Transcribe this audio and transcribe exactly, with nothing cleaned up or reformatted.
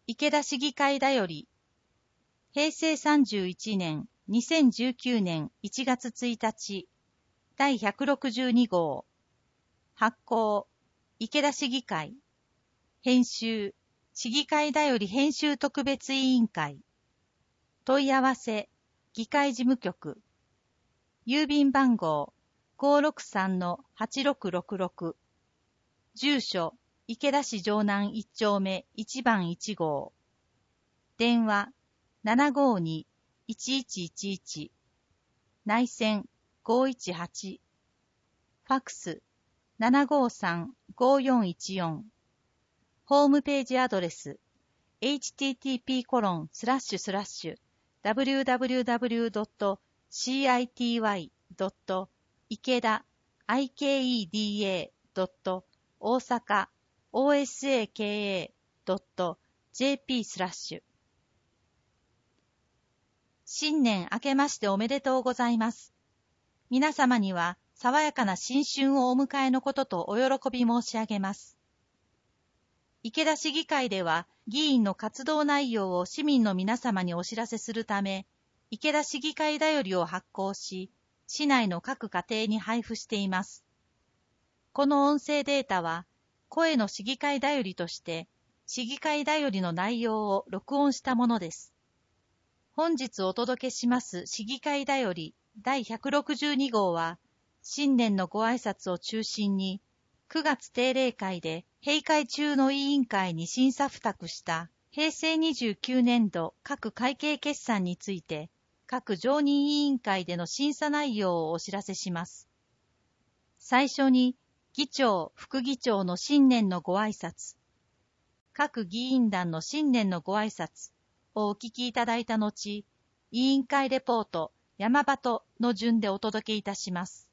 池田市議会だより、平成さんじゅういちねん、にせんじゅうきゅうねんいちがつついたち、だいひゃくろくじゅうにごう、発行、池田市議会、編集、市議会だより編集特別委員会、問い合わせ、議会事務局、郵便番号 ごーろくさんのはちろくろくろく、住所、池田市城南いちちょうめいちばんいちごう、電話 ななごーにーいちいちいちいち、内線ごーいちはち、ファックス ななごーさんごーよんいちよん、ホームページアドレス エイチティーティーピーコロンスラッシュスラッシュダブリューダブリューダブリュードットシーアイティーワイドットいけだ アイケーイーディーエードットおおさか オーエスエーケーエードットジェーピー スラッシュ。新年明けましておめでとうございます。皆様には爽やかな新春をお迎えのこととお喜び申し上げます。池田市議会では議員の活動内容を市民の皆様にお知らせするため、池田市議会だよりを発行し、市内の各家庭に配布しています。この音声データは、声の市議会だよりとして、市議会だよりの内容を録音したものです。本日お届けします市議会だよりだいひゃくろくじゅうにごうは、新年のご挨拶を中心に、くがつ定例会で閉会中の委員会に審査付託した平成にじゅうきゅうねんど各会計決算について、各常任委員会での審査内容をお知らせします。最初に、議長、副議長の新年のご挨拶、各議員団の新年のご挨拶をお聞きいただいた後、委員会レポート、山場との順でお届けいたします。